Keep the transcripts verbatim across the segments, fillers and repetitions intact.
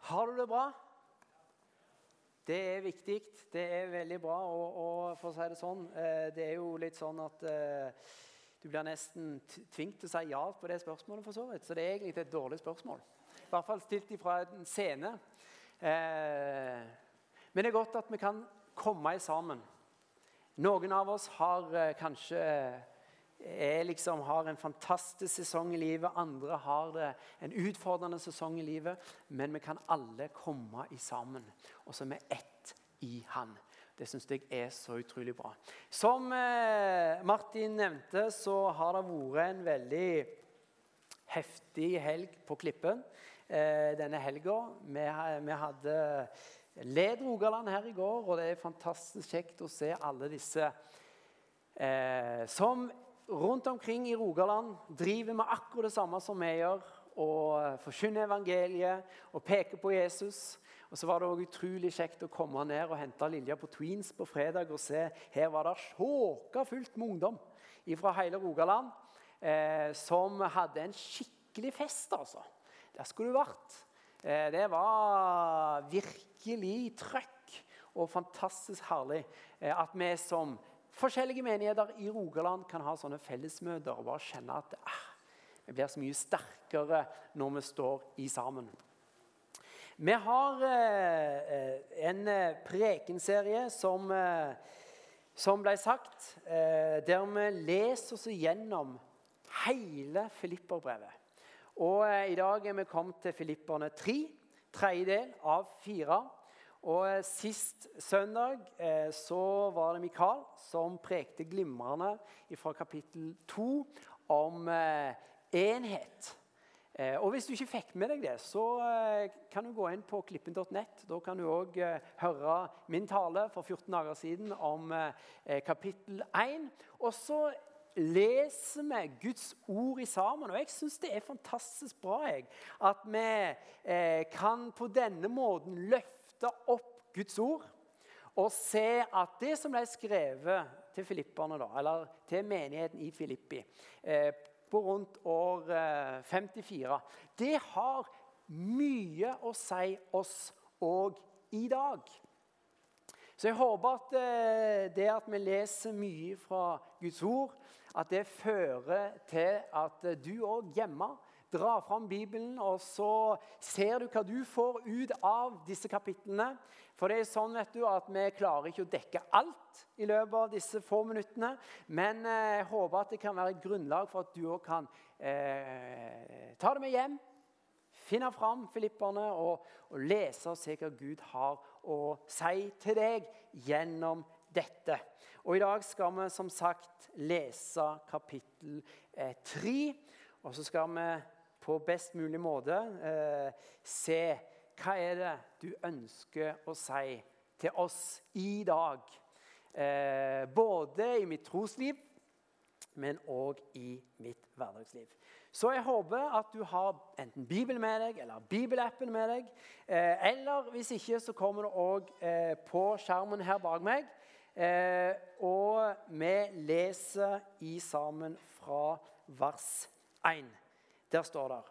Har du det bra? Det er viktig, det er veldig bra, og, og for å si det sånn, eh, det er jo litt sånn at eh, du blir nesten tvingt til å si ja på det spørsmålet for så vidt, så det er egentlig et dårlig spørsmål. I hvert fall stilt ifra en scene. Eh, men det er godt at vi kan komme i sammen. Noen av oss har eh, kanskje... Jeg liksom har en fantastisk sesong i livet, andre har det en utfordrende sesong i livet, men vi kan alle komme i sammen, og så er vi ett i han. Det synes jeg er så utrolig bra. Som eh, Martin nevnte, så har det vært en veldig heftig helg på Klippen eh, denne helgen. Vi, vi hadde led Rogaland her i går, og det er fantastisk kjekt å se alle disse eh, som rundt omkring i Rogaland driver med akkurat det samme som vi gjør, og forkynner evangeliet og peker på Jesus. Og så var det også utrolig kjekt å komme ned og hente Lilja på Tweens på fredag og se, her var det sjåka fullt med ungdom fra hele Rogaland, eh, som hadde en skikkelig fest, altså. Der skulle du vært. Eh, det var virkelig trøkk og fantastisk herlig eh, at vi som forskjellige menigheter i Rogaland kan ha sånne fellesmøter og bare kjenne at ah, vi blir så mye sterkere når vi står i sammen. Vi har eh, en prekenserie som, eh, som ble sagt, eh, der vi leser oss igjennom hele Filipperbrevet. Og eh, i dag er vi kommet til Filipperne tre, tredje del av fire. Og sist søndag eh, så var det Mikael som prekte glimrende fra kapittel to om eh, enhet. Eh, og hvis du ikke fikk med deg det, så eh, kan du gå inn på klippen punktum nett. Da kan du også eh, høre min tale for fjorten dager siden om eh, kapittel én. Og så leser vi Guds ord i sammen, og jeg synes det er fantastisk bra jeg, at vi eh, kan på denne måten løfte opp Guds ord og se at det som ble skrevet til Filipperne da, eller til menigheten i Filippi eh, på rundt år eh, femtifire, det har mye å si oss og i dag. Så jeg håper at eh, det at vi leser mye fra Guds ord, at det fører til at eh, du også hjemme dra fram Bibelen, og så ser du hva du får ut av disse kapitlene. For det er sånn, vet du, at vi klarer ikke å dekke alt i løpet av disse få minuttene, men jeg eh, håper at det kan være et grunnlag for at du også kan eh, ta det med hjem, finne fram Filipperne og, og lese og se hva Gud har å si til deg gjennom dette. Og i dag skal vi som sagt lese kapittel eh, tre, og så skal vi på best mulig måte eh, se hva er det du ønsker å si til oss i dag. Eh, både i mitt trosliv, men også i mitt hverdagsliv. Så jeg håper at du har enten Bibelen med deg, eller Bibelappen med deg. Eh, eller hvis ikke, så kommer det også eh, på skjermen her bak meg. Eh, og vi leser i sammen fra vers én. Der står det: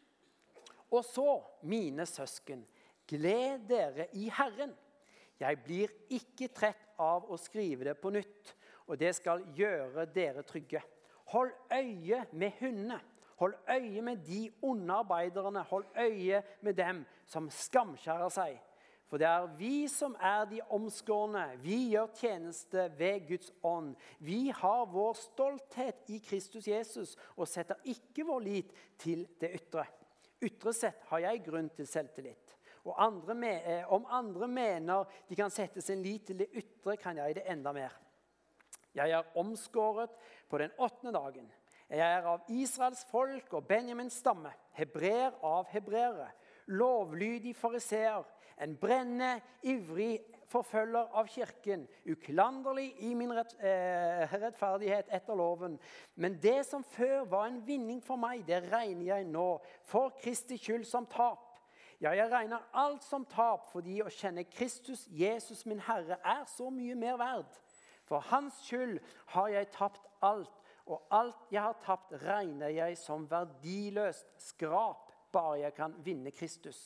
Og så, mine søsken, gled dere i Herren. Jeg blir ikke trett av å skrive det på nytt, og det skal gjøre dere trygge. Hold øye med hundene. Hold øye med de onde arbeiderne. Hold øye med dem som skamskjærer seg. For det er vi som er de omskårne. Vi gjør tjeneste ved Guds ånd. Vi har vår stolthet i Kristus Jesus og setter ikke vår lit til det ytre. Ytre sett har jeg grunn til selvtillit. Og andre me- om andre mener de kan sette sin lit til det ytre, kan jeg det enda mer. Jeg er omskåret på den åttende dagen. Jeg er av Israels folk og Benjamins stamme, hebreer av hebreere, lovlydig fariseer, en brennende, ivrig forfølger av kirken, uklanderlig i min rett, eh, rettferdighet etter loven. Men det som før var en vinning for meg, det regner jeg nå for Kristi skyld som tap. Ja, jeg regner alt som tap, fordi å kjenne Kristus, Jesus min Herre, er så mye mer verd. For hans skyld har jeg tapt alt, og alt jeg har tapt regner jeg som verdiløst skrap, bare jeg kan vinne Kristus.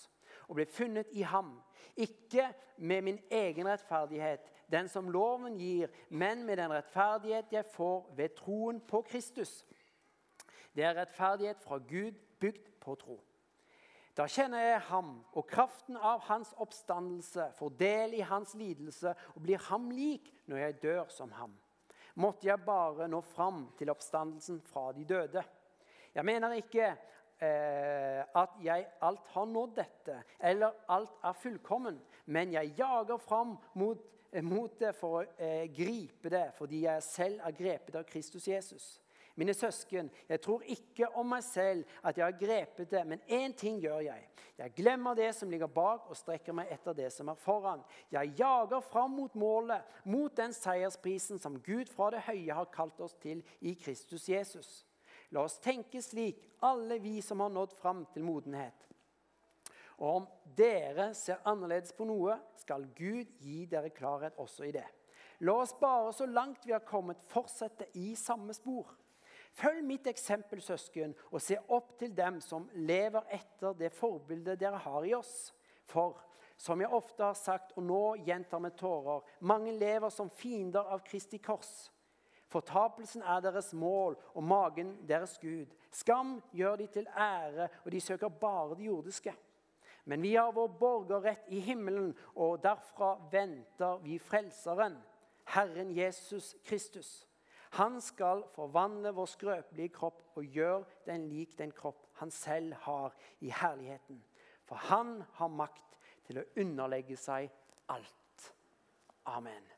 og ble funnet i ham. Ikke med min egen rettferdighet, den som loven gir, men med den rettferdighet jeg får ved troen på Kristus. Det er rettferdighet fra Gud bygd på tro. Da kjenner jeg ham og kraften av hans oppstandelse, får del i hans lidelse og blir ham lik når jeg dør som ham. Måtte jeg bare nå fram til oppstandelsen fra de døde. Jeg mener ikke eh, at jeg alt har nådd dette, eller alt er fullkommen, men jeg jager fram mot, mot det for å eh, gripe det, fordi jeg selv er grepet av Kristus Jesus. Mine søsken, jeg tror ikke om meg selv at jeg har grepet det, men en ting gjør jeg. Jeg glemmer det som ligger bak og strekker meg etter det som er foran. Jeg jager fram mot målet, mot den seiersprisen som Gud fra det høye har kalt oss til i Kristus Jesus. La oss tenke slik, alle vi som har nådd fram til modenhet. Og om dere ser annerledes på noe, skal Gud gi dere klarhet også i det. La oss bare så langt vi har kommet fortsette i samme spor. Følg mitt eksempel, søsken, og se opp til dem som lever etter det forbildet dere har i oss. For, som jeg ofte har sagt, og nå gjentar med tårer, mange lever som fiender av Kristi kors. Fortapelsen er deres mål, og magen deres Gud. Skam gjør de til ære, og de søker bare det jordiske. Men vi har vår borgerrett i himmelen, og derfra venter vi frelseren, Herren Jesus Kristus. Han skal forvandle vår skrøpelige kropp og gjøre den lik den kropp han selv har i herligheten. For han har makt til å underlegge seg alt. Amen.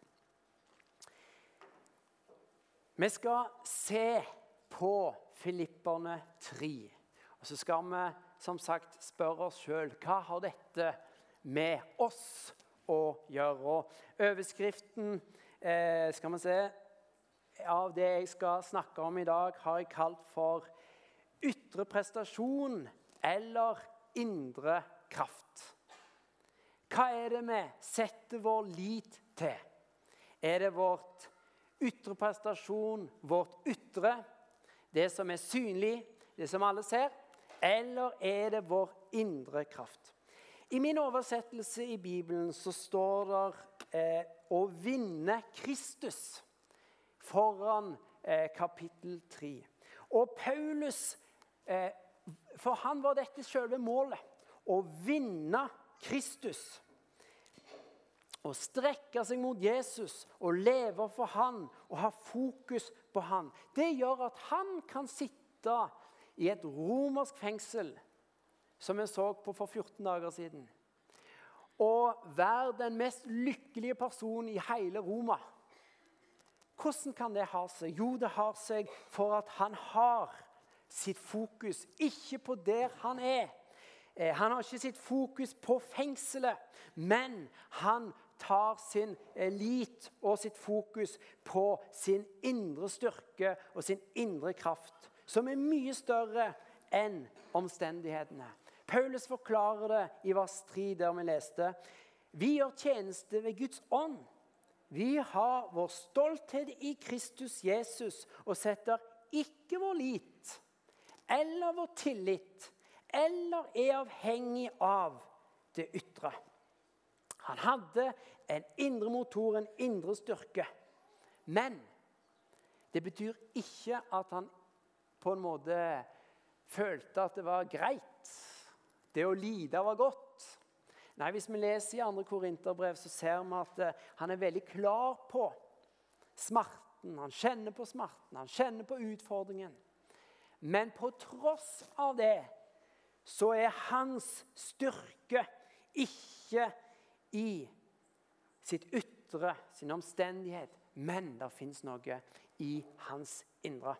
Vi skal se på Filipperne tre. Og så skal vi som sagt spørre oss selv, hva har dette med oss å gjøre? Og overskriften eh, skal vi se, av det jeg skal snakke om i dag, har jeg kalt for ytre prestasjon eller indre kraft. Hva er det vi setter vår lit til? Er det vårt ytre prestasjon, vårt ytre, det som er synlig, det som alle ser, eller er det vår indre kraft? I min oversettelse i Bibelen så står det eh, å vinne Kristus foran eh, kapittel tre. Og Paulus, eh, for han var dette selve målet, å vinne Kristus. Å strekke seg mot Jesus og leve for han og ha fokus på han. Det gjør at han kan sitte i et romersk fengsel, som jeg så på for fjorten dager siden, og være den mest lykkelige personen i hele Roma. Hvordan kan det ha seg? Jo, det har seg for at han har sitt fokus ikke på der han er. Han har ikke sitt fokus på fengselet, men han tar sin lit og sitt fokus på sin indre styrke og sin indre kraft, som er mye større enn omstendighetene. Paulus forklarer det i vers tre der vi leste: vi gjør tjeneste ved Guds ånd. Vi har vår stolthet i Kristus Jesus og setter ikke vår lit eller vår tillit eller er avhengig av det ytre. Han hadde en indre motor, en indre styrke. Men det betyr ikke at han på en måte følte at det var greit. Det å lide var godt. Nei, hvis vi leser i andre Korinterbrev, så ser vi at uh, han er veldig klar på smerten. Han kjenner på smerten, han kjenner på utfordringen. Men på tross av det, så er hans styrke ikke i sitt ytre, sin omstendighet, men det finnes noe i hans indre.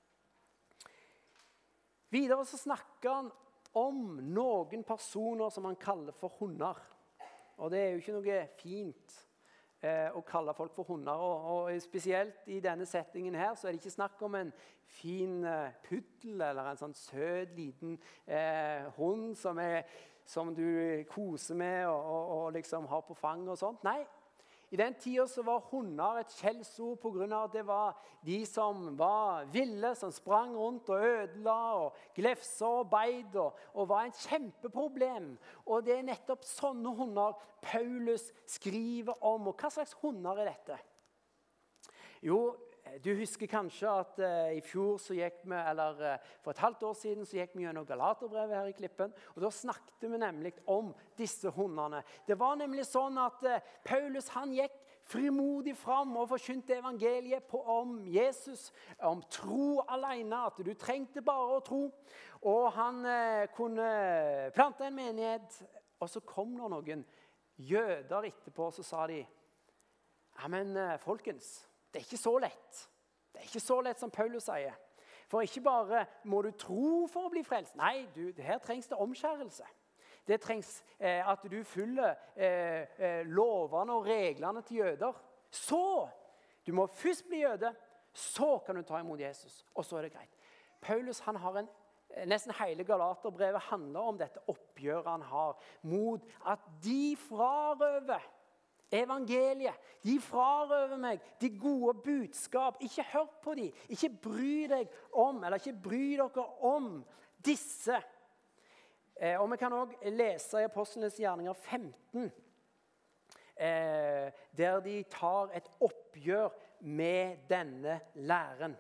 Videre så snakker han om noen personer som han kaller for hunder. Og det er jo ikke noe fint eh, å kalle folk for hunder. Og, og spesielt i denne settingen her, så er det ikke snakk om en fin eh, puddel eller en sånn søt liten eh, hund som, er, som du koser med og, og, og liksom har på fang og sånt. Nei, I den tiden så var hunder et skjellsord på grunn av at det var de som var ville, som sprang rundt og ødela og glefsa og beid og, og var en kjempeproblem. Og det er nettopp sånne hunder Paulus skriver om. Og hva slags hunder er dette? Jo, du husker kanskje at uh, i fjor så gikk vi, eller uh, for et halvt år siden så gikk vi gjennom Galaterbrevet her i Klippen, og da snakket vi nemlig om disse hundene. Det var nemlig sånn at uh, Paulus han gikk frimodig fram og forkynte evangeliet på, om Jesus, om tro alene, at du trengte bare å tro. Og han uh, kunne plante en menighet, og så kom det noen jøder etterpå, og så sa de, ja, men uh, folkens, det er ikke så lett. Det er ikke så lett som Paulus sier. For ikke bare må du tro for å bli frelst. Nei, du, her trengs det omskjærelse. Det trengs eh, at du følger eh, eh, lovene og reglene til jøder. Så, du må først bli jøde, så kan du ta imot Jesus. Og så er det greit. Paulus han har en, nesten hele Galaterbrevet handler om dette oppgjøret han har mot at de frarøver evangeliet. De frarøver meg de gode budskap. Ikke hør på dem. Ikke bry deg om, eller ikke bry dere om disse. Eh, og vi kan også lese i Apostlenes gjerninger femten, eh, der de tar et oppgjør med denne læren.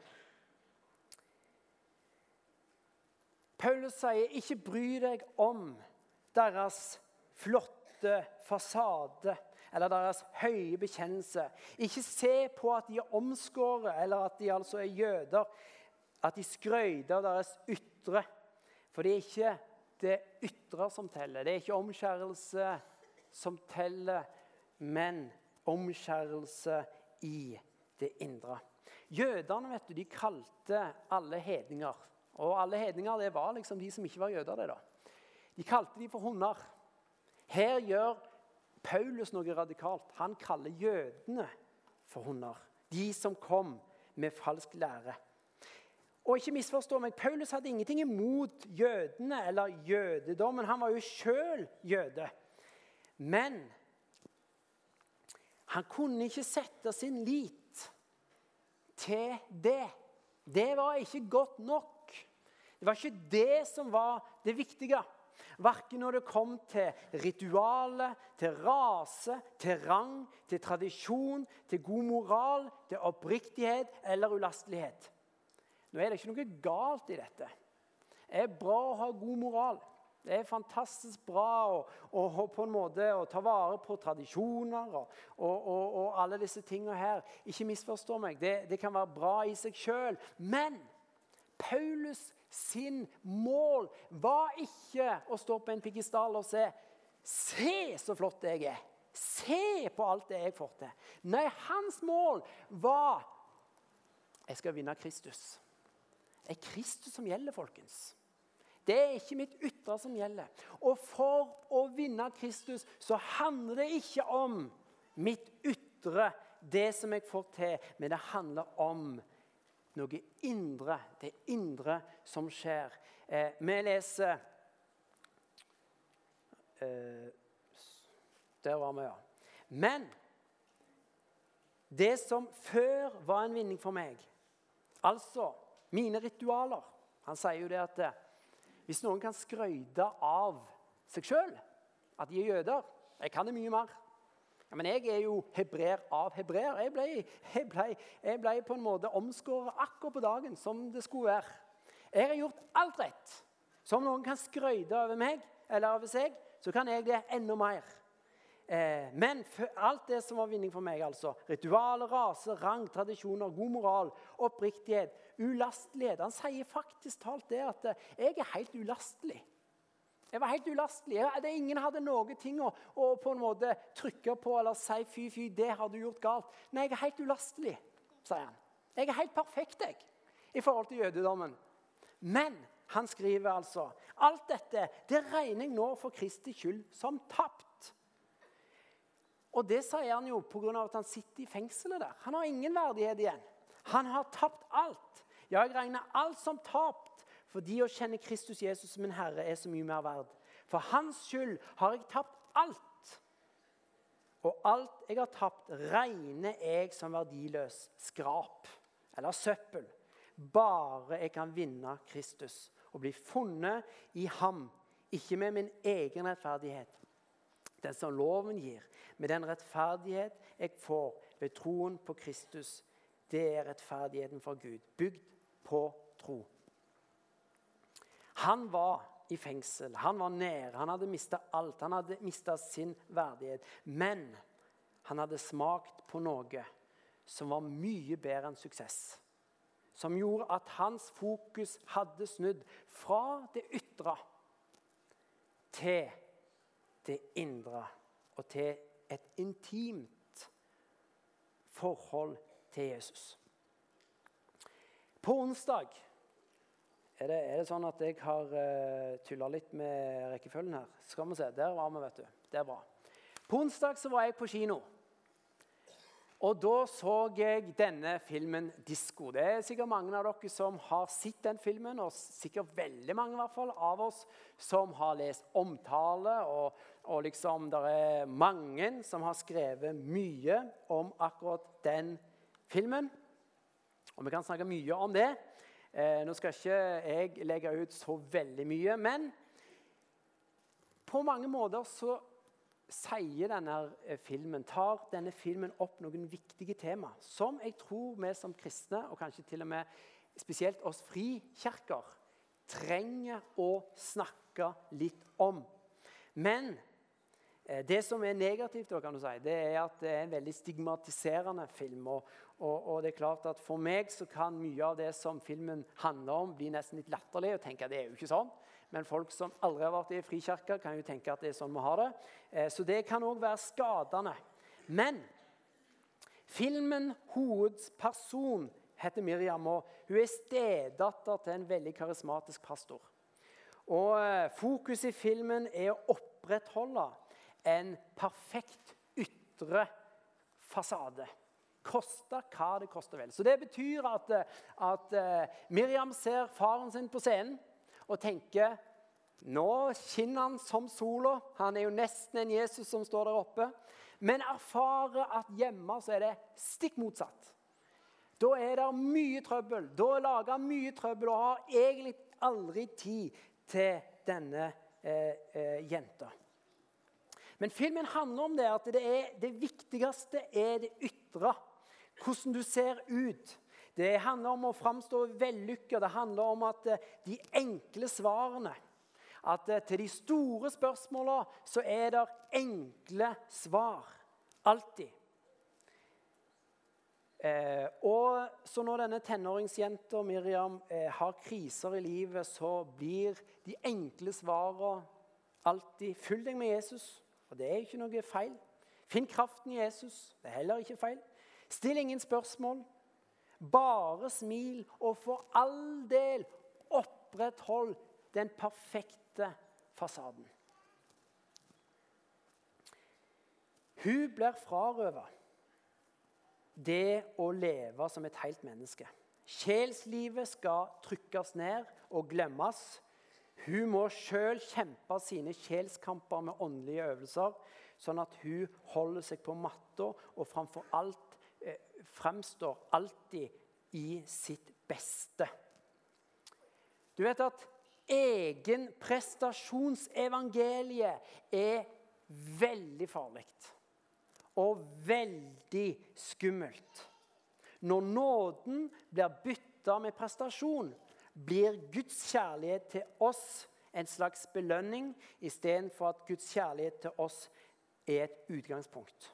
Paulus sier, ikke bry deg om deres flotte fasade, eller deres høye bekjennelse. Ikke se på at de er omskåret, eller at de altså er jøder, at de skrøyder av deres ytre. For det er ikke det ytre som teller. Det er ikke omskjærelse som teller, men omskjærelse i det indre. Jødene, vet du, de kalte alle hedninger. Og alle hedninger, det var liksom de som ikke var jøder, det da. De kalte de for hunder. Her gjør Paulus noe radikalt. Han kaller jødene for hunder. De som kom med falsk lære. Og ikke misforstå meg, Paulus hadde ingenting imot jødene eller jødedommen. Han var jo selv jøde. Men han kunne ikke sette sin lit til det. Det var ikke godt nok. Det var ikke det som var det viktige. Hverken når det kom til ritualer, til rase, til rang, til tradisjon, til god moral, til oppriktighet eller ulastelighet. Nå er det ikke noe galt i dette. Det er bra å ha god moral. Det er fantastisk bra å, å, på en måte, å ta vare på tradisjoner og, og, og, og alle disse tingene her. Ikke misforstå meg, det, det kan være bra i seg selv. Men Paulus sin mål var ikke å stå på en piedestal og se, se så flott jeg er. Se på alt det jeg får til. Nei, hans mål var, jeg skal vinne Kristus. Det er Kristus som gjelder, folkens. Det er ikke mitt ytre som gjelder. Og for å vinne Kristus så handler det ikke om mitt ytre, det som jeg får til, men det handler om noe indre, det indre som skjer. Eh, vi leser, eh, der var vi, ja. Men det som før var en vinning for meg, altså mine ritualer, han sier jo det at eh, hvis noen kan skrøyde av seg selv, at de er jøder, jeg kan det mye mer. Ja, men jeg er jo hebreer av hebreer. Jeg ble, jeg, ble, jeg ble på en måte omskåret akkurat på dagen som det skulle være. Jeg har gjort alt rett. Så om noen kan skrøyde over meg, eller over seg, så kan jeg det enda mer. Eh, men alt det som var vinning for meg, altså ritualer, rase, rang, tradisjoner, god moral, oppriktighet, ulastelighet. Han sier faktisk talt det at jeg er helt ulastelig. Jeg var helt ulastelig. Det ingen hadde noe ting å, å på en måte trykke på eller si fy, fy, det har du gjort galt. Nei, jeg er helt ulastelig, sier han. Jeg er helt perfekt, jeg, i forhold til jødedommen. Men han skriver altså, alt dette, det regner jeg nå for Kristi skyld som tapt. Og det sier han jo på grunn av at han sitter i fengselet der. Han har ingen verdighet igjen. Han har tapt alt. Ja, jeg regner alt som tapt. Fordi å kjenne Kristus Jesus som min Herre er så mye mer verd. For hans skyld har jeg tapt alt. og alt jeg har tapt, regner jeg som verdiløs skrap eller søppel. Bare jeg kan vinne Kristus og bli funnet i ham, ikke med min egen rettferdighet, den som loven gir, med den rettferdighet jeg får ved troen på Kristus. Det er rettferdigheten for Gud, bygd på tro. Han var i fengsel, han var nede, han hadde mistet alt, han hadde mistet sin verdighet. Men han hadde smakt på noe som var mye bedre enn suksess. Som gjorde at hans fokus hadde snudd fra det ytre til det indre og til et intimt forhold til Jesus. På onsdag er det, er det sånn at jeg har uh, tullet litt med rekkefølgen her. Skal vi se, der var vi, vet du. Det er bra. På onsdag så var jeg på kino. Og da så jeg denne filmen Disco. Det er sikkert mange av dere som har sett den filmen, og sikkert veldig mange i hvert fall av oss som har lest omtale, og, og liksom der er mange som har skrevet mye om akkurat den filmen. Og vi kan snakke mye om det. Eh, nå skal ikke jeg legge ut så veldig mye, men på mange måter så sier denne filmen, tar denne filmen opp noen viktige tema, som jeg tror vi som kristne, og kanskje til og med spesielt oss frikirker, trenger å snakke litt om. Men eh, det som er negativt, da, kan du si, det er at det er en veldig stigmatiserende film, og, og, og det er klart at for meg så kan mye av det som filmen handler om bli nesten litt latterlig, og tenke at det er jo ikke sånn. Men folk som aldri har vært i frikirker kan jo tenke at det er sånn vi har det. Så det kan også være skadende. Men filmen hovedperson heter Miriam, og hun er stedatter til en veldig karismatisk pastor. Og fokus i filmen er å opprettholde en perfekt ytre fasade. Koste hva det koster vel. Så det betyr at, at Miriam ser faren sin på scenen, og tenker, nå skinner han som sola. Han er jo nesten en Jesus som står der oppe. Men erfarer at hjemme så er det stikk motsatt. Da er det mye trøbbel. Da lager han mye trøbbel og har egentlig aldri tid til denne eh, eh, jenta. Men filmen handler om det, at det, er, det viktigste er det ytre. Hvordan du ser ut. Det handler om å framstå vellykket. Det handler om at de enkle svarene, at til de store spørsmålene så er det enkle svar. Alltid. Eh, og så når denne tenåringsjenta Miriam eh, har kriser i livet, så blir de enkle svarene alltid følg deg med Jesus, og det er ikke noe feil. Finn kraften i Jesus, det er heller ikke feil. Still ingen spørsmål. Bare smil, og for all del oppretthold den perfekte fasaden. Hun blir frarøvet det å leve som et helt menneske. Sjelslivet skal trykkes ned og glemmes. Hun må selv kjempe sine sjelskamper med åndelige øvelser, sånn at hun holder seg på matta og framfor alt fremstår alltid i sitt beste. Du vet at egen prestasjonsevangeliet er veldig farlig og veldig skummelt. Når nåden blir byttet med prestasjon, blir Guds kjærlighet til oss en slags belønning, i stedet for at Guds kjærlighet til oss er et utgangspunkt.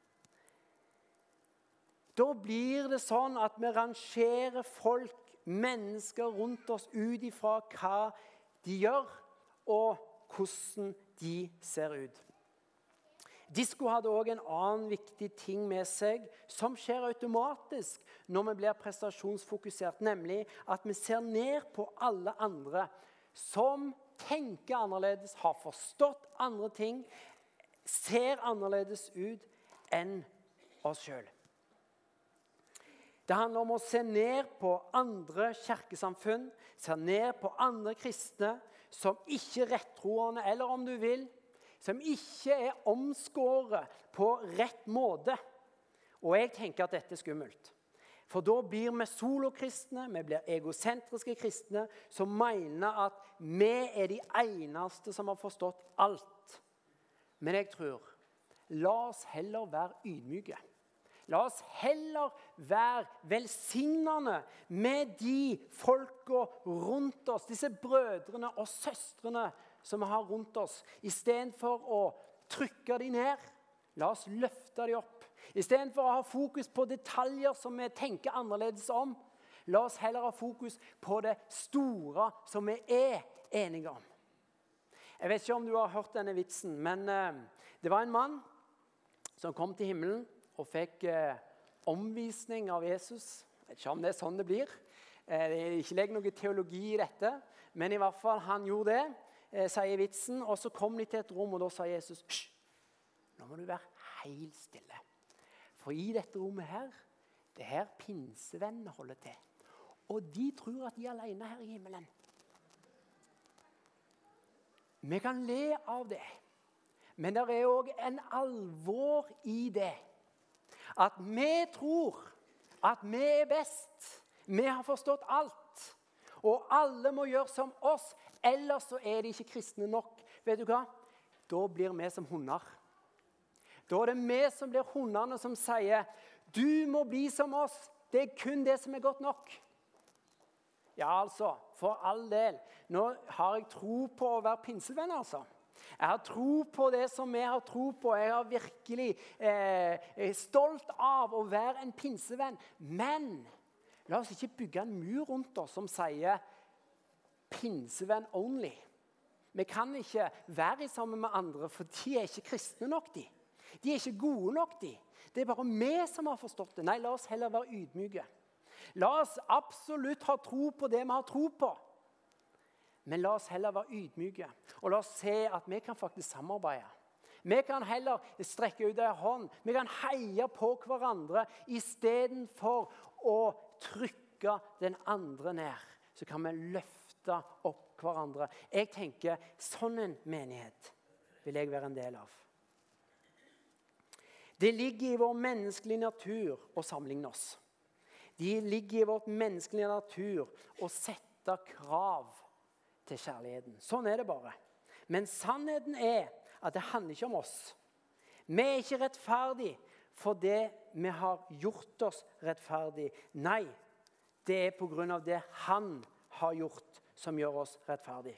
Da blir det sånn at vi rangerer folk, mennesker rundt oss ut ifra hva de gjør, og hvordan de ser ut. Disco hadde også en annen viktig ting med seg, som skjer automatisk når vi blir prestasjonsfokusert, nemlig at vi ser ned på alle andre som tenker annerledes, har forstått andre ting, ser annerledes ut enn oss selv. Det handler om å se ned på andre kirkesamfunn, se ned på andre kristne som ikke rettroende, eller om du vil, som ikke er omskåret på rett måte. Og jeg tenker at dette er skummelt. For da blir vi solokristne, vi blir egosentriske kristne, som mener at vi er de eneste som har forstått alt. Men jeg tror, la oss heller være ydmyke. La oss heller være velsignende med de folka rundt oss, disse brødrene og søstrene som vi har rundt oss. I stedet for å trykke de ned, la oss løfte de opp. I stedet for å ha fokus på detaljer som vi tenker annerledes om, la oss heller ha fokus på det store som vi er enige om. Jeg vet ikke om du har hørt denne vitsen, men eh, det var en mann som kom til himmelen og fikk eh, omvisning av Jesus. Jeg vet ikke om det er sånn det blir. Eh, det er ikke legg noe teologi i dette, men i hvert fall han gjorde det, eh, sier vitsen, og så kom de til et rom, og da sa Jesus, «Hysj, nå må du være helt stille. For i dette rommet her, det er her pinsevennene holder til. Og de tror at de er alene her i himmelen. Vi kan le av det, men det er også en alvor i det. At vi tror at vi er best. Vi har forstått alt. Og alle må gjøre som oss, ellers så er de ikke kristne nok. Vet du hva? Da blir vi som hunder. Da er det vi som blir hundene som sier, du må bli som oss. Det er kun det som er godt nok. Ja, altså, for all del. Nå har jeg tro på å være pinsevenn, altså. Jeg har tro på det som vi har tro på. Jeg har virkelig eh, stolt av å være en pinsevenn. Men la oss ikke bygge en mur rundt oss som sier pinsevenn only. Vi kan ikke være sammen med andre, for de er ikke kristne nok, de. De er ikke gode nok, de. Det er bare vi som har forstått det. Nei, la oss heller være ydmyke. La oss absolutt ha tro på det vi har tro på. Men la oss heller være ydmyke. Og la oss se at vi kan faktisk samarbeide. Vi kan heller strekke ut en hånd. Vi kan heie på hverandre i stedet for å trykke den andre ned. Så kan vi løfte opp hverandre. Jeg tenker, sånn en menighet vil jeg være en del av. Det ligger i vår menneskelige natur å sammenligne oss. Det ligger i vårt menneskelige natur å sette krav til kjærligheten. Sånn er det bare. Men sannheten er at det handler ikke om oss. Vi er ikke rettferdige for det vi har gjort oss rettferdig. Nei, det er på grunn av det han har gjort som gjør oss rettferdig.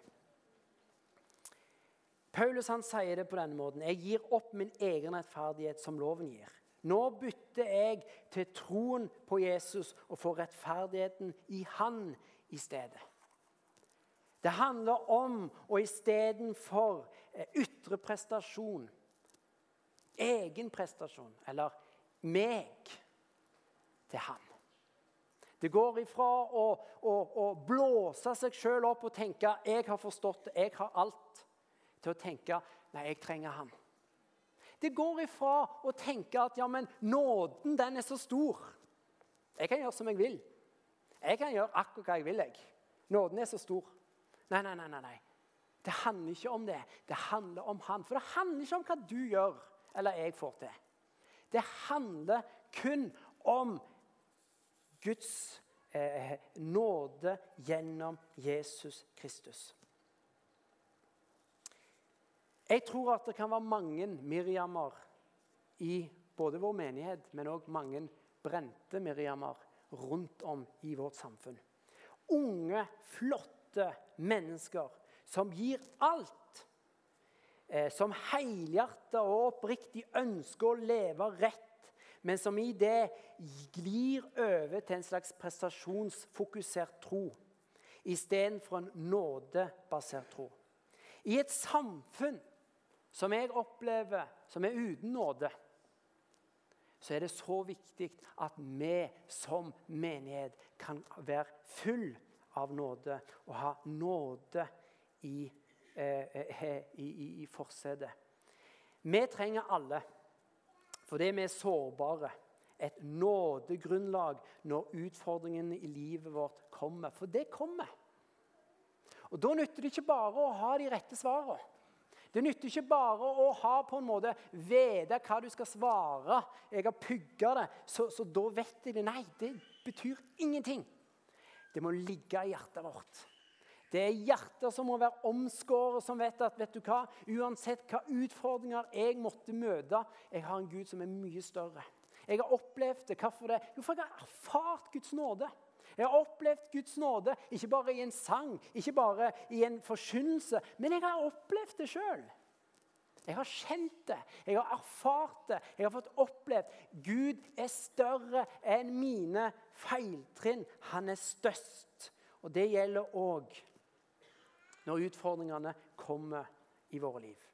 Paulus han sier det på denne måten. Jeg gir opp min egen rettferdighet som loven gir. Nå bytter jeg til troen på Jesus og får rettferdigheten i han i stedet. Det handler om, og i stedet for ytre prestasjon, egen prestasjon, eller meg, til han. Det går ifra å, å, å blåse seg selv opp og tenke, jeg har forstått det, jeg har alt, til å tenke, nei, jeg trenger han. Det går ifra å tenke at, ja, men nåden, den er så stor. Jeg kan gjøre som jeg vil. Jeg kan gjøre akkurat hva jeg vil, jeg. Nåden er så stor. Nei, nei, nei, nei, nei. Det handler ikke om det. Det handler om han. For det handler ikke om hva du gjør, eller jeg får til. Det handler kun om Guds eh, nåde gjennom Jesus Kristus. Jeg tror at det kan være mange Miriamer i både vår menighet, men også mange brente Miriamer rundt om i vårt samfunn. Unge, flotte mennesker som gir alt, eh, som helhjertet og oppriktig ønsker å leve rett, men som i det glir over til en slags prestasjonsfokusert tro, i stedet for en nådebasert tro. I et samfunn som jeg opplever, som er uten nåde, så er det så viktig at vi som menighet kan være full av nåde og ha nåde i, eh, i, i, i forsedet. Vi trenger alle, fordi vi er sårbare, et nådegrunnlag når utfordringene i livet vårt kommer. For det kommer. Og da nytter det ikke bare å ha de rette svarene. Det nytter ikke bare å ha på en måte vite hva du skal svare. Jeg har pugget det, så, så da vet jeg det. Nei, det betyr ingenting. Det må ligge i hjertet vårt. Det er hjertet som må være omskåret, som vet at, vet du hva, uansett hva utfordringer jeg måtte møte, jeg har en Gud som er mye større. Jeg har opplevd det. Hvorfor det? Jo, for jeg har erfart Guds nåde. Jeg har opplevd Guds nåde, ikke bare i en sang, ikke bare i en forkynnelse, men jeg har opplevd det selv. Jeg har kjent det, jeg har erfart det, jeg har fått opplevd. Gud er større enn mine feiltrinn. Han er størst. Og det gjelder også når utfordringene kommer i våre liv.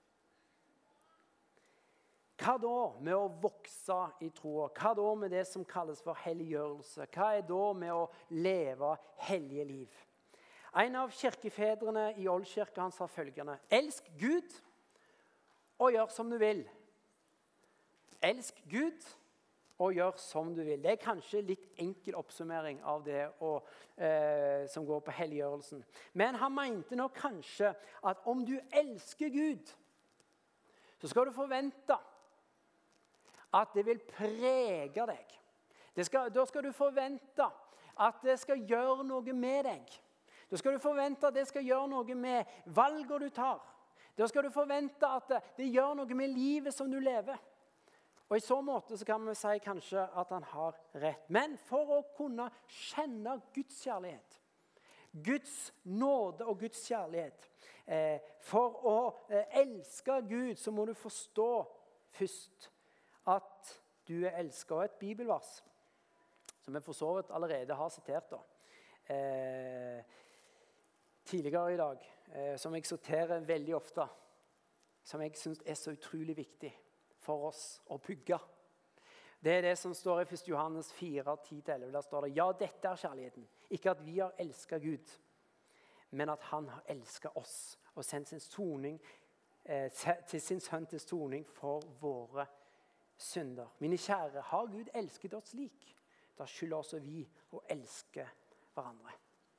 Hva da med å vokse i troa? Hva da med det som kalles for helliggjørelse? Hva er da med å leve hellige liv? En av kirkefedrene i Oldkirka han sa følgende: elsk Gud og gjør som du vil. Elsk Gud og gjør som du vil. Det er kanskje litt enkel oppsummering av det og, eh, som går på helliggjørelsen. Men han mente nok kanskje at om du elsker Gud, så skal du forvente at det vil prege deg. Det skal, da skal du forvente at det skal gjøre noe med deg. Da skal du forvente at det skal gjøre noe med valgene du tar. Da skal du forvente at det, det gjør noe med livet som du lever. Og i så måte så kan vi si kanskje at han har rett. Men for å kunne kjenne Guds kjærlighet, Guds nåde og Guds kjærlighet, eh, for å eh, elske Gud, så må du forstå først at du er elsket. Og et bibelvers, som jeg for så vidt allerede har sitert da, eh, tidligere i dag, eh, som jeg sorterer veldig ofte, som jeg synes er så utrolig viktig for oss å pugge. Det er det som står i første Johannes fire, ti til elleve. Der står det: ja, dette er kjærligheten. Ikke at vi har elsket Gud, men at han har elsket oss og sendt sin soning, eh, til sin sønn til soning for våre synder. Mine kjære, har Gud elsket oss slik? Da skylder også vi å elske hverandre.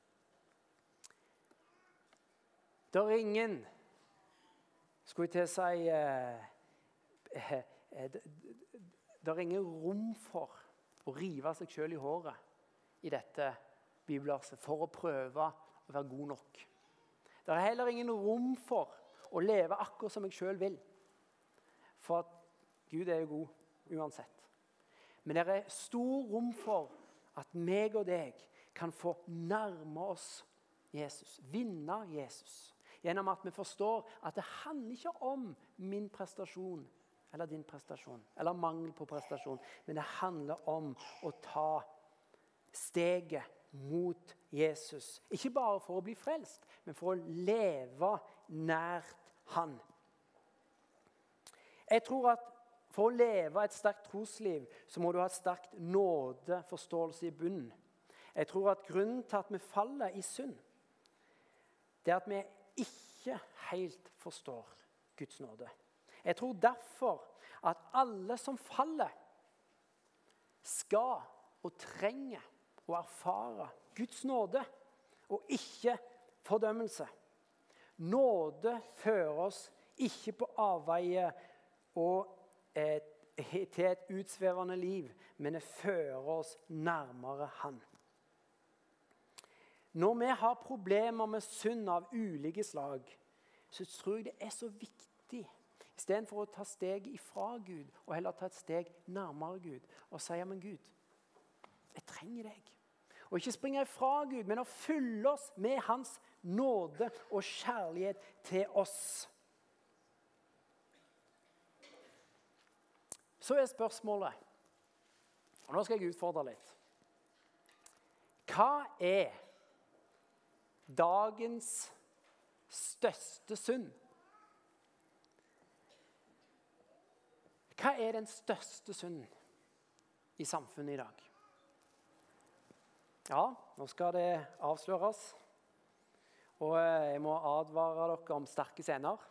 Det er ingen, skulle jeg til å si, eh, eh, eh, det er ingen rom for å rive seg selv i håret i dette bibelverset for å prøve å være god nok. Det er heller ingen rom for å leve akkurat som jeg selv vil. For at Gud er jo god uansett. Men det er stor rom for at meg og deg kan få nærme oss Jesus, vinne Jesus. Gjennom at vi forstår at det handler ikke om min prestasjon, eller din prestasjon, eller mangel på prestasjon, men det handler om å ta steget mot Jesus. Ikke bare for å bli frelst, men for å leve nært han. Jeg tror at for å leve et sterkt trosliv, så må du ha et sterkt nådeforståelse i bunnen. Jeg tror at grunnen til at vi faller i synd, det er at vi ikke helt forstår Guds nåde. Jeg tror derfor at alle som faller, skal og trenger å erfare Guds nåde, og ikke fordømmelse. Nåde fører oss ikke på avveie og et, til et utsvevende liv, men det fører oss nærmere han. Når vi har problemer med synd av ulike slag, så tror jeg det er så viktig, i stedet for å ta steg ifra Gud, og heller ta et steg nærmere Gud, og si, men Gud, jeg trenger deg. Og ikke springe ifra Gud, men å fylle oss med hans nåde og kjærlighet til oss. Så er spørsmålet, og nå skal jeg utfordre litt. Hva er dagens største synd? Hva er den største synden i samfunnet i dag? Ja, nå skal det avsløres. Og jeg må advare dere om sterke scener.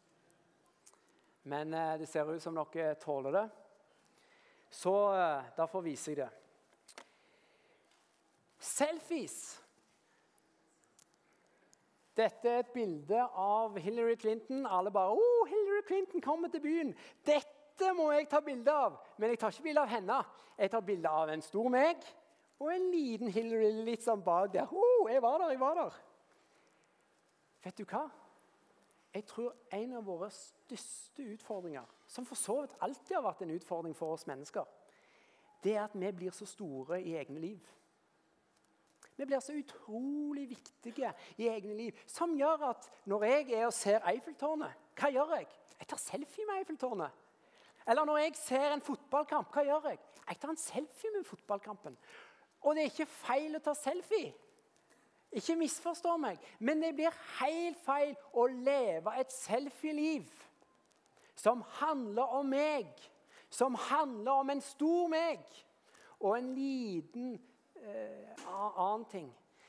Men det ser ut som dere tåler det. Så derfor viser jeg det. Selfies. Dette er et bilde av Hillary Clinton. Alle bare, «Åh, Hillary Clinton kommer til byen. Dette må jeg ta bilde av.» Men jeg tar ikke bilde av henne. Jeg tar bilde av en stor meg og en liten Hillary litt sånn bak der. «Åh, jeg var der, jeg var der.» Vet du hva? Jeg tror en av våre største utfordringer, som for så vidt alltid har vært en utfordring for oss mennesker, det er at vi blir så store i egne liv. Vi blir så utrolig viktige i egne liv, som gjør at når jeg er og ser Eiffeltårnet, hva gjør jeg? Jeg tar selfie med Eiffeltårnet. Eller når jeg ser en fotballkamp, hva gjør jeg? Jeg tar en selfie med fotballkampen. Og det er ikke feil å ta selfie. Ikke misforstå meg, men det blir helt feil å leve et selfie-liv som handler om meg, som handler om en stor meg og en liten eh, annen ting.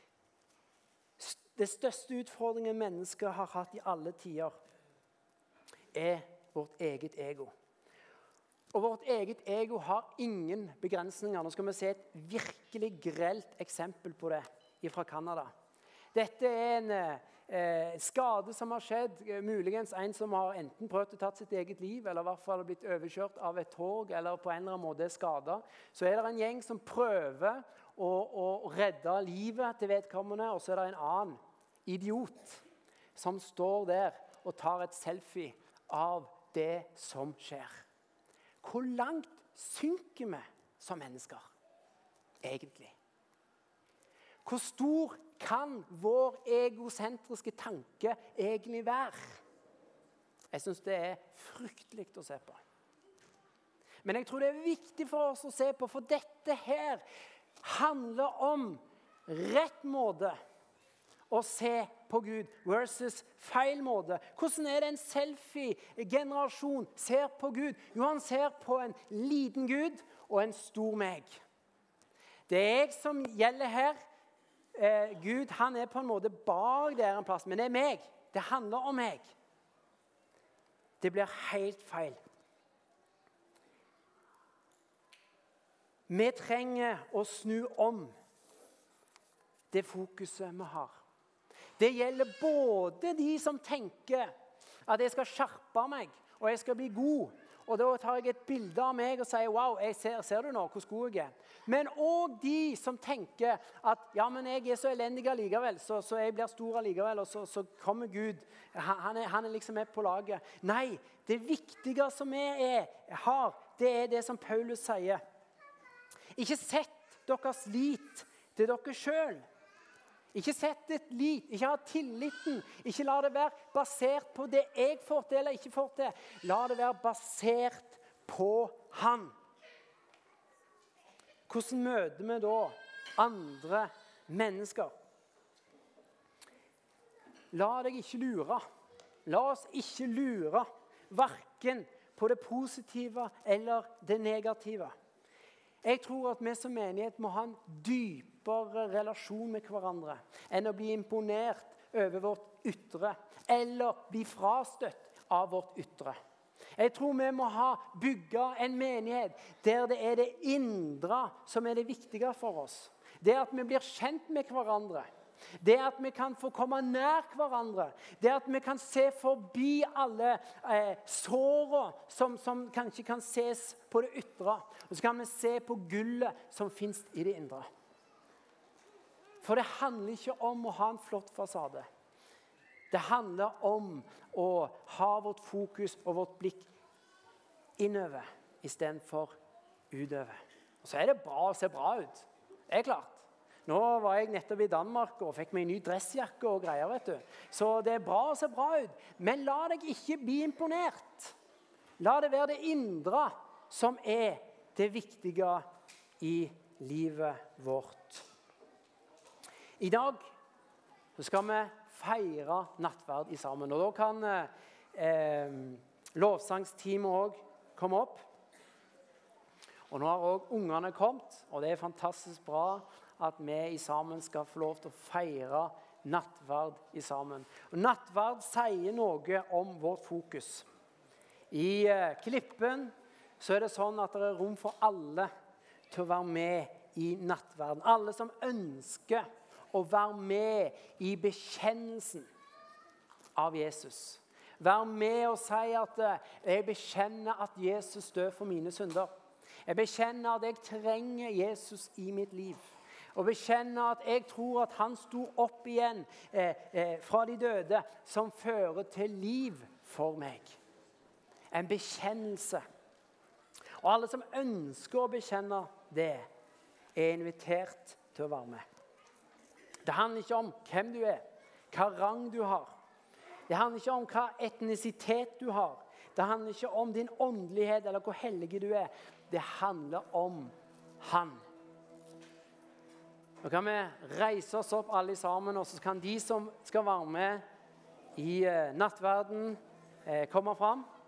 Det største utfordringen mennesker har hatt i alle tider er vårt eget ego. Og vårt eget ego har ingen begrensninger. Nå skal vi se et virkelig grelt eksempel på det fra Canada. Dette er en eh, skade som har skjedd, muligens en som har enten prøvd å ta sitt eget liv, eller i hvert fall blitt overkjørt av et tog, eller på en eller annen måte er skadet. Så er det en gjeng som prøver å, å redde livet til vedkommende, og så er det en annen idiot som står der og tar et selfie av det som skjer. Hvor langt synker vi som mennesker, egentlig? Hvor stor kan vår egosentriske tanke egentlig være? Jeg synes det er fryktelig å se på. Men jeg tror det er viktig for oss å se på, for dette her handler om rett måte å se på Gud versus feil måte. Hvordan er det en selfie-generasjon ser på Gud? Jo, han ser på en liten Gud og en stor meg. Det er jeg som gjelder her. Eh, Gud, han er på en måte bak der en plass, men det er meg. Det handler om meg. Det blir helt feil. Vi trenger å snu om det fokuset vi har. Det gjelder både de som tenker at jeg skal skjerpe meg, og jeg skal bli god, og da tar jeg et bilde av meg og sier, wow, jeg ser, ser du nå hvor god jeg er? Men også de som tenker at, ja, men jeg er så elendig allikevel, så, så jeg blir stor allikevel, og så, så kommer Gud, han er, han er liksom med på laget. Nei, det viktige som vi er, har, det er det som Paulus sier. Ikke sett deres lit til dere selv. Ikke sett ditt lit, ikke ha tilliten, ikke la det være basert på det jeg får til eller ikke får til. La det være basert på han. Hvordan møter vi da andre mennesker? La deg ikke lure. La oss ikke lure, hverken på det positive eller det negative. Jeg tror at vi som menighet må ha en dypere relasjon med hverandre enn å bli imponert over vårt ytre, eller bli frastøtt av vårt ytre. Jeg tror vi må ha bygge en menighet der det er det indre som er det viktige for oss. Det at vi blir kjent med hverandre. Det at vi kan få komme nær hverandre. Det at vi kan se forbi alle eh, sårene som, som kanskje kan ses på det ytre. Og så kan vi se på gullet som finnes i det indre. For det handler ikke om å ha en flott fasade. Det handler om å ha vårt fokus og vårt blikk innover i stedet for utover. Og så er det bra å se bra ut. Det er klart. Nå var jeg nettopp i Danmark og fikk meg en ny dressjakke og greier, vet du. Så det er bra å se bra ut. Men la deg ikke bli imponert. La det være det indre som er det viktige i livet vårt. I dag skal vi feire nattverd i sammen. Og da kan eh, lovsangsteamet også komme opp. Og nå har også ungene kommet, og det er fantastisk bra at vi i sammen skal få lov til å feire nattverd i sammen. Og nattverd sier noe om vårt fokus. I eh, Klippen så er det sånn at det er rom for alle til å være med i nattverden. Alle som ønsker å være med i bekjennelsen av Jesus. Være med og si at jeg bekjenner at Jesus dør for mine synder. Jeg bekjenner at jeg trenger Jesus i mitt liv. Og bekjenner at jeg tror at han sto opp igjen eh, eh, fra de døde, som fører til liv for meg. En bekjennelse. Og alle som ønsker å bekjenne det, er invitert til å være med. Det handler ikke om hvem du er, hva rang du har. Det handler ikke om hva etnisitet du har. Det handler ikke om din åndelighet eller hvor hellig du er. Det handler om han. Nå kan vi reise oss opp alle sammen, og så kan de som skal være med i nattverden eh, komme fram.